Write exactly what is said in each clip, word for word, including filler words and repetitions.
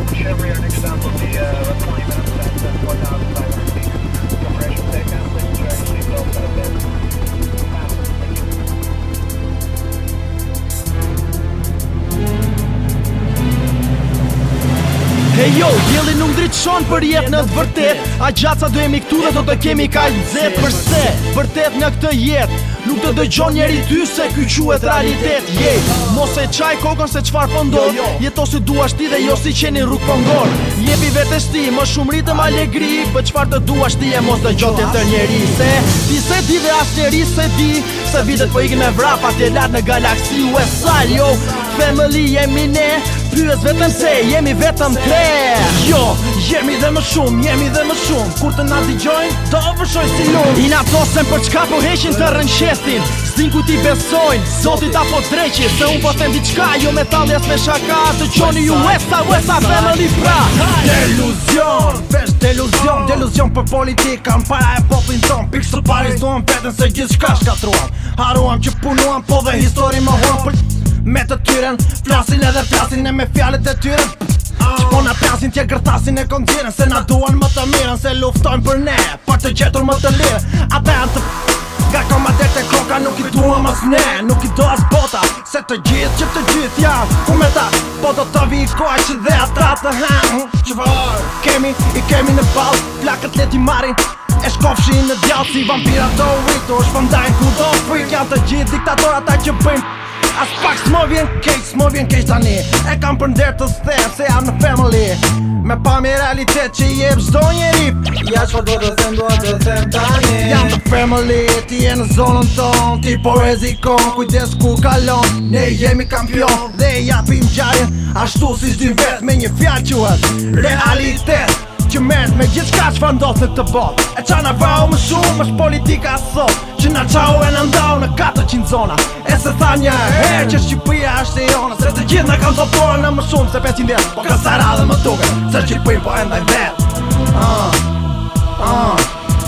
Chevrolet, our next stop will be uh, about twenty minutes at four thousand five hundred feet. Compression takeoff, please ensure your seatbelts have been fastened. Thank you. Hey yo, dielli nuk ndriçon për jetë në të vërtet. A gjatë sa do jemi këtu dhe do të kemi kaq nxehtë. Përse? Vërtet në këtë jetë nuk të dëgjon njeri ty se ky quhet realitet. Yeah. Mos e çaj kokën se çfarë po ndodh. Jeto si duash ti dhe jo si qeni rrug po ngor. Jepi vetes ti më shumë ritëm alegri, për çfarë të duash ti e mos dëgjon tjetër njeri. Se ti se di dhe as njeri se di se vitet po ikin me vrap atje lart në galaksi U S A. Yo, family jemi ne. Pyes vetëm se jemi vetëm tre. Jo, jemi dhe më shumë, jemi dhe më shumë. Kur të na dëgjojnë, do vërshoj si lum. I na thosen për çka po heqin të rënqestin. S'din ku ti besojnë, zotit apo dreqi. Se unë po them diçka, jo metalli as me shaka. Dëgjoni ju U S A, U S A family pra. Deluzion, vesh deluzion, deluzion për politikën. Para e poplin ton, pikë së paris duan vetën se gjithçka shkatruan. Haruam që punuam, po dhe histori më huan për me të tyren, flasin edhe flasin e me fjallet e tyren. Që po na plasin tje gërtasin e kondiren. Se na duan më të miren, se luftojnë për ne, për të gjetur më të lirë. Ata janë të nga komadet e kroka, nuk i duam as ne, nuk i do as bota. Se të gjithë që të gjithë janë, ku me ta, po do të vi i koaj që dhe atra të hanë. Qëfar kemi, i kemi në balë, plakët leti marin e shkofshin në djallë si vampira do rritu. Shpëndajnë ku do frik, janë të gjithë diktator ata që bëjnë. As pak s'mo vjen keq, s'mo vjen keq tani. E kam për nder të stherë se jam në family. Me pa mi realitet që i jep çdo njeri. Ja çfarë do të them, do të them tani. Jam në family, ti je në zonën ton. Ti po rrezikon, kujdes ku kalon. Ne jemi kampion dhe japim gjarjen ashtu si s'dim vet. Me një fjalë quhet realitet, që merret me gjithçka çfarë ndodh në këtë botë. E qa na vrau më shumë është politika sot, që na qau e na ndau në katërqind zona. E se tha një herë që Shqipëria është e jona, se të gjithë na kanë zotuar në më shumë se pesëqind vjet. Po kësa radhe më duket se Shqipëri po e ndaj vet. Ah, ah,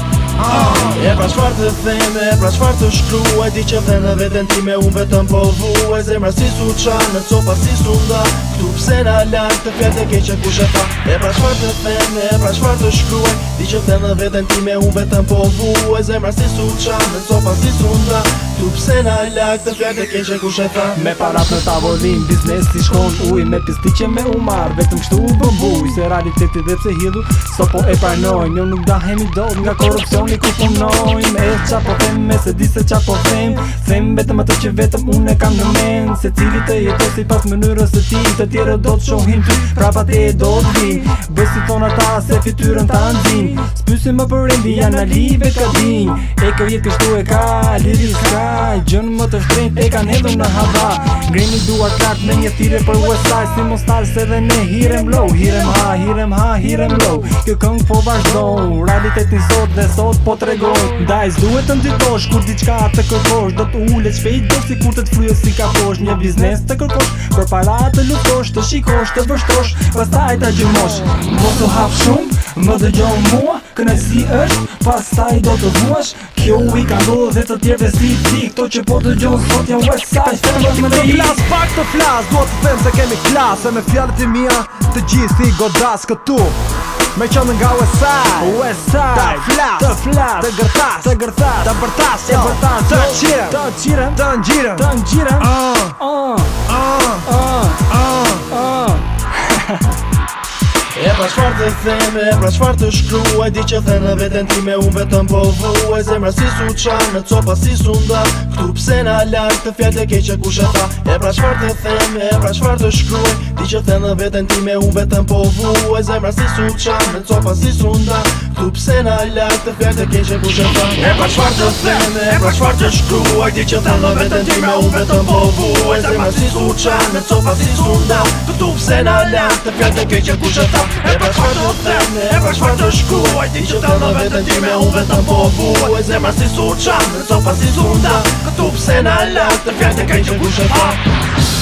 ah. E pra çfarë të them, e pra çfarë të shkruaj. Di që dhe në veten time unë vetëm po vuaj. Zemra si suqa, në copa si sunda. Këtu pse na lak të fjalët e keqe kush e tha. E pra çfarë të them, e pra çfarë të shkruaj. Di që dhe në veten time unë vetëm po vuaj. Zemra si suqa, në copa si sunda. Këtu pse na lak të fjalët e keqe kush e tha. Me parat në tavolin, biznes si shkon uj. Me pistiqe me umar, vetëm kështu u bëmbuj. Se realiteti dhe pse hidhu, so po e pranojnë. Jo nuk dahemi dot nga korupcioni ku punojnë. E qa po them, me se di se qa po them. Them vetëm ato që vetëm unë e kam në men. Se cili të jetos si pas mënyrës të ti. Të tjere do të shohin ty, prapa te do të vin. Bësi thon ata se fytyrën ta nxin. S'pysim më për rendi, janë alive ka din. E kjo jetë kështu e ka, liri s'ka. Gjën më të shtrejt e kanë hedhur në hava. Ngreni duar klart me një thire për U S A. Si mos talë se dhe ne hirem low. Hirem ha, hirem ha, hirem low. Kjo këngë po vazhdon, realitetin sot dhe sot po tregon. Ndaj s'duhet të nxitosh kur diçka të kërkosh. Do të ulet shpejt do si kur të të fryes si kaposh. Një biznes të kërkosh, për para të luftosh. Të shikosh, të vështrosh, pastaj ta gjymosh. Mos u hap shumë, më dëgjon mua. Kënaqësi është, pastaj do të vuash. Kjo i ka ndodhur dhe të tjerëve si ti. Kto që po dëgjon sot janë U S A. Të flas pak të flas, do të them se kemi klas. Se me fjalët e mia të gjithë si godas këtu. Me qëndën nga U S A, U S A, të flas, të flas, të gërtas, të gërtas, të bërtas, të bërtas, të qirem, të qirem, të ngjirem, të ngjirem. Ah, ah, ah, ah, ah, ah. E pra çfarë të them, e pra çfarë të shkruaj. Di që the në veten time unë vetëm po vuaj. Zemra si suqa, në copa si sunda. Këtu pse na lak të fjalët e keqe kush e tha. E pra çfarë të them, e pra çfarë të shkruaj. Di që the në veten time unë vetëm po vuaj. Zemra si suqa, në copa si sunda. Këtu pse na lak të fjalët e keqe kush e tha. E pra çfarë të them, e pra çfarë të shkruaj. Di që the në veten time unë vetëm po vuaj. Zemra si suqa, në copa si sunda. Këtu pse na lak të fjalët e keqe kush e tha. E pra çfarë të them, e pra çfarë të shkruaj. Di që the në veten time unë vetëm po vuaj. Zemra si suqa, në copa si sunda. Këtu pse na lak të fjalët e keqe kush e tha.